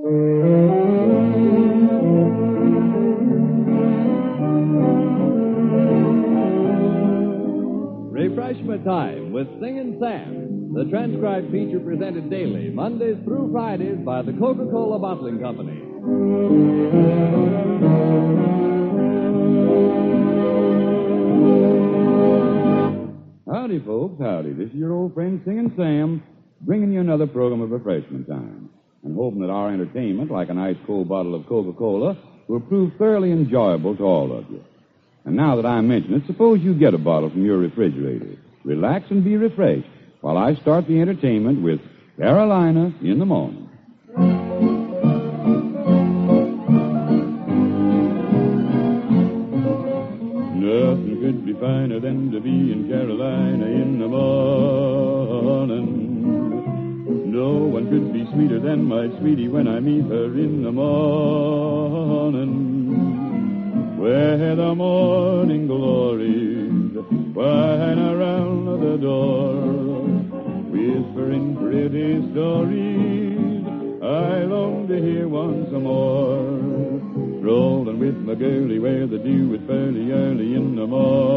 Refreshment Time with Singin' Sam, the transcribed feature presented daily, Mondays through Fridays, by the Coca-Cola Bottling Company. Howdy, folks, howdy. This is your old friend Singin' Sam, bringing you another program of Refreshment Time, and hoping that our entertainment, like an ice-cold bottle of Coca-Cola, will prove thoroughly enjoyable to all of you. And now that I mention it, suppose you get a bottle from your refrigerator. Relax and be refreshed while I start the entertainment with Carolina in the Morning. Nothing could be finer than to be in Carolina in the morning. No one could be sweeter than my sweetie when I meet her in the morning. Where the morning glories whine around the door, whispering pretty stories I long to hear once more. Rolling with my girlie where the dew is fairly early in the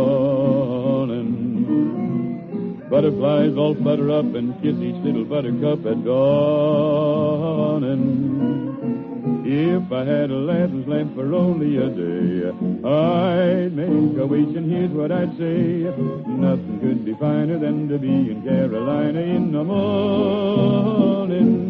morning. Butterflies all flutter up and kiss each little buttercup at dawn. If I had a lantern's lamp for only a day, I'd make a wish, and here's what I'd say. Nothing could be finer than to be in Carolina in the morning.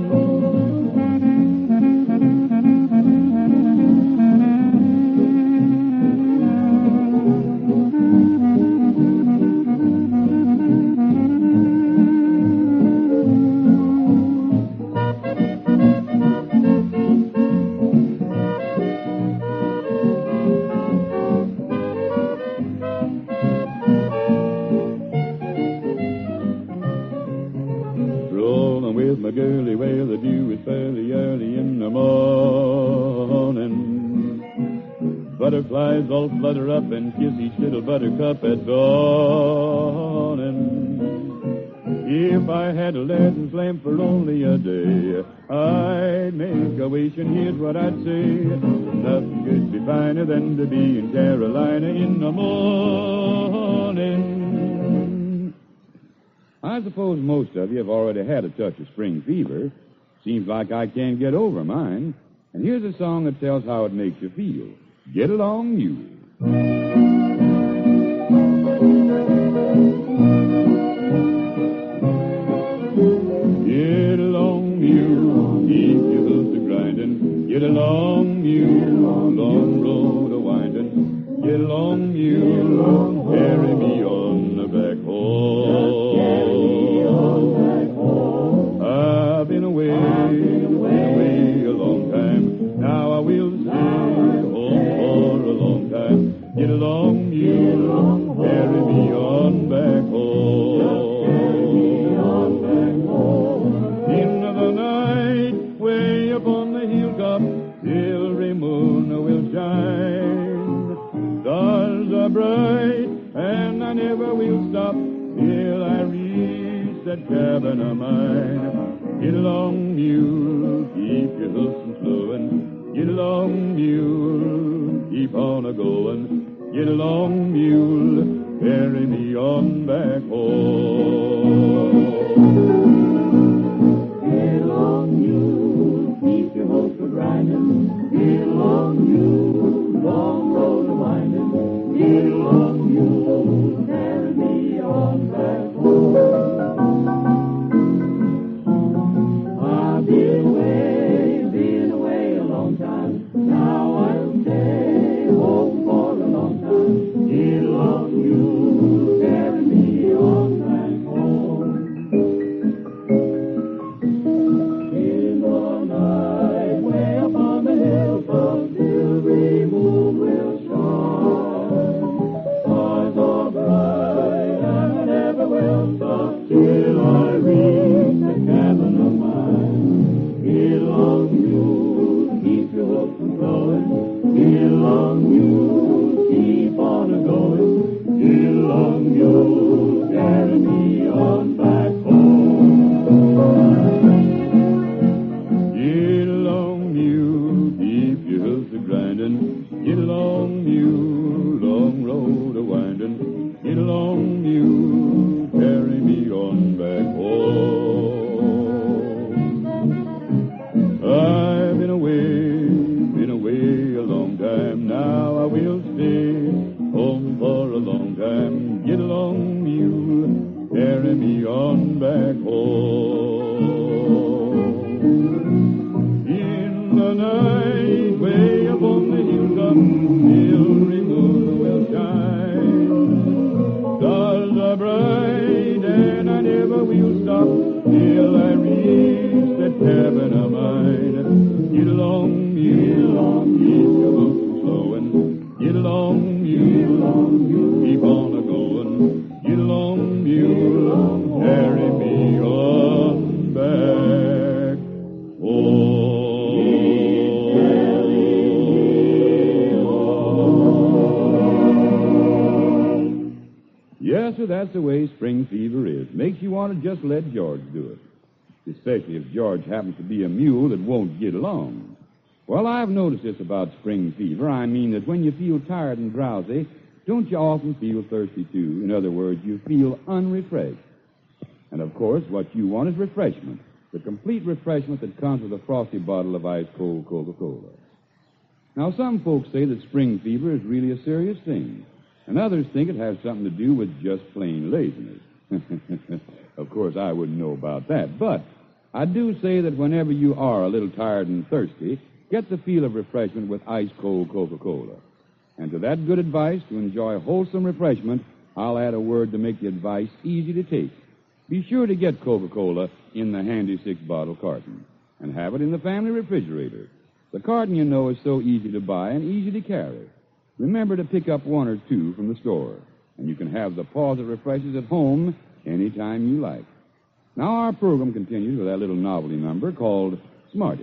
My girlie where the dew is fairly early in the morning. Butterflies all flutter up and kiss each little buttercup at dawn. If I had a lantern's lamp for only a day, I'd make a wish, and here's what I'd say. Nothing could be finer than to be in Carolina in the morning. I suppose most of you have already had a touch of spring fever. Seems like I can't get over mine. And here's a song that tells how it makes you feel. Get along, you. Get along, you. Keep your hooves a-grinding. Get along, you. Long road a-winding. Get along, you. Carry me on the back home. I've been away a long time. Now I will stay home for a long time. Get along, you, carry me on back home. Into the night, way up on the hilltop, silvery moon will shine. Stars are bright, and I never will stop till I reach that cabin of mine. Get along, mule, keep your hoofs from slowing. Get along, mule, keep on a-going. Get along, mule, carry me on back home. Get along, mule, keep your hoofs a-grinding. Get along, mule, long road a-winding. Get along, mule, carry me on back home. Been away a long time. Now I'll stay home for a long time. Get along, you, carry me on back home. In the night, way up on the hill, the silvery moon will shine. Stars are bright, and I never will stop till I reach the cabin of mine. Get that's the way spring fever is. Makes you want to just let George do it, especially if George happens to be a mule that won't get along. Well, I've noticed this about spring fever. I mean that when you feel tired and drowsy, don't you often feel thirsty, too? In other words, you feel unrefreshed. And, of course, what you want is refreshment, the complete refreshment that comes with a frosty bottle of ice-cold Coca-Cola. Now, some folks say that spring fever is really a serious thing, and others think it has something to do with just plain laziness. Of course, I wouldn't know about that, but I do say that whenever you are a little tired and thirsty, get the feel of refreshment with ice-cold Coca-Cola. And to that good advice to enjoy wholesome refreshment, I'll add a word to make the advice easy to take. Be sure to get Coca-Cola in the handy 6-bottle carton, and have it in the family refrigerator. The carton, you know, is so easy to buy and easy to carry. Remember to pick up 1 or 2 from the store, and you can have the pause that refreshes at home any time you like. Now our program continues with that little novelty number called Smarty.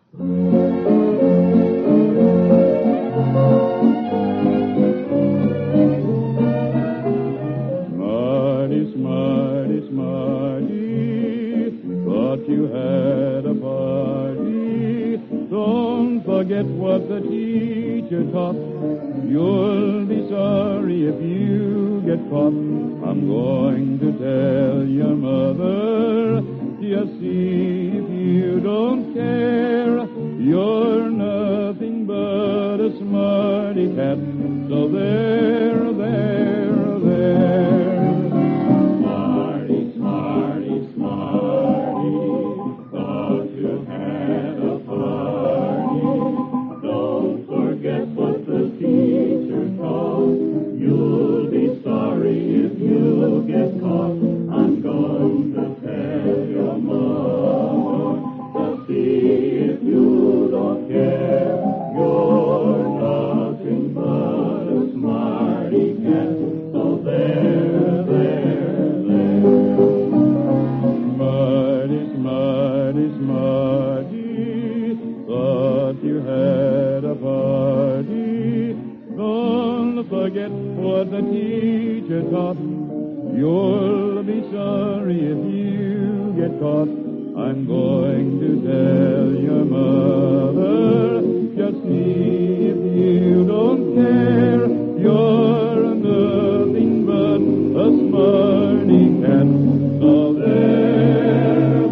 Smarty, Smarty, Smarty, thought you had a party. Don't forget what the teacher taught. You'll be sorry if you get caught. I'm going to tell your mother. Just see if you don't care. You're nothing but a smarty cat. So there, there, there. Smarty, Smarty, Smarty, thought you had a party. Don't forget what the teacher taught. You'll be sorry if you get caught. I'm going to tell your mother to see if you don't care. You're nothing but a smarty cat. So there, there, there. Smarty, Smarty, Smarty, thought you had a party. Don't forget what the teacher taught. You'll be sorry if you get caught. I'm going to tell your mother. Just see if you don't care. You're nothing but a smarty cat. So there,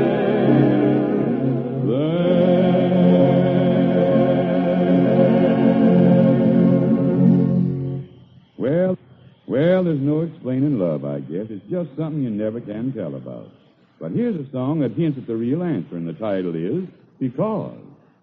there, there. Well, there's no explaining love, I guess. It's just something you never can tell about. But here's a song that hints at the real answer, and the title is Because.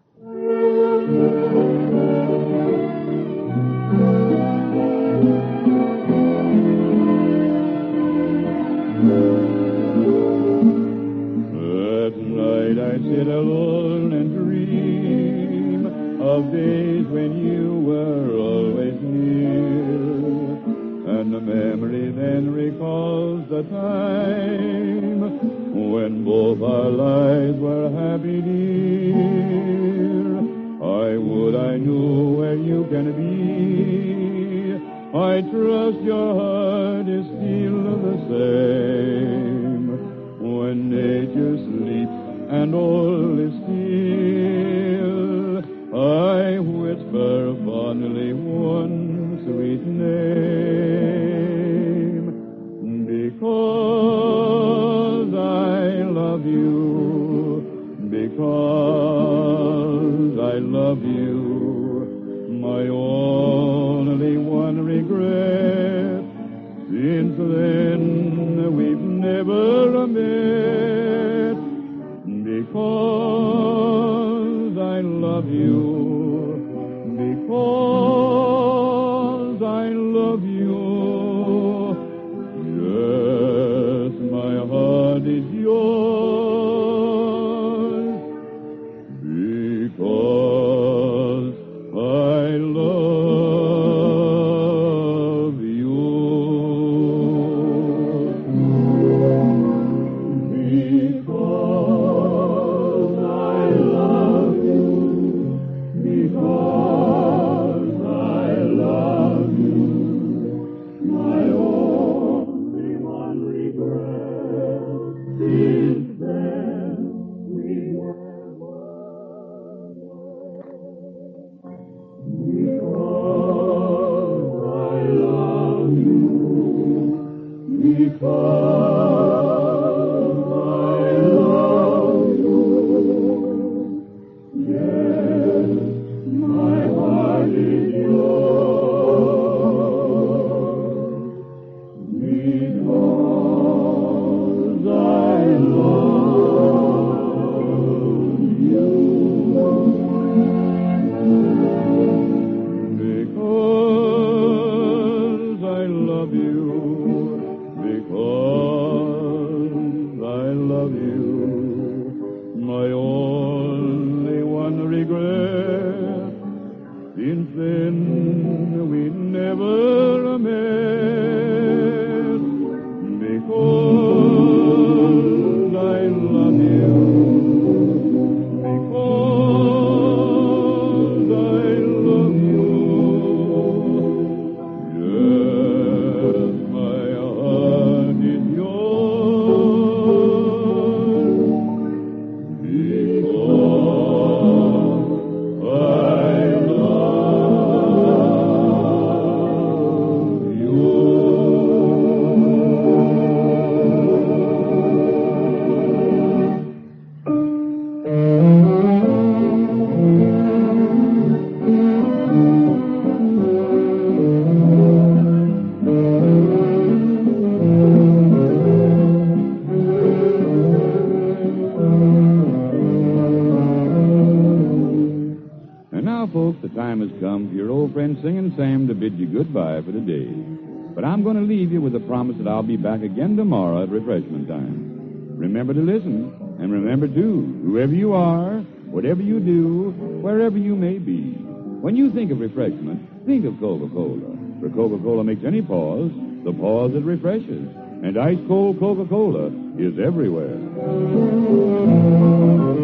At night I sit alone and dream of days when you were always near. And the memory then recalls the time when both our lives were happy, dear. I knew where you can be. I trust your heart is still the same. When nature sleeps and all is still, I whisper fondly one sweet name. Because I love you, because I love you, my only one regret. Since then we've never met. Because I love you, because I love you. Yes, my heart is yours, because I love you. Because I love you, Since then we never met, because I love you, because I love you. Yes, my heart is yours, because I love you. And now, folks, the time has come for your old friend Singing Sam to bid you goodbye for today. But I'm going to leave you with a promise that I'll be back again tomorrow at refreshment time. Remember to listen, and remember, too, whoever you are, whatever you do, wherever you may be, when you think of refreshment, think of Coca-Cola. For Coca-Cola makes any pause the pause that refreshes. And ice-cold Coca-Cola is everywhere.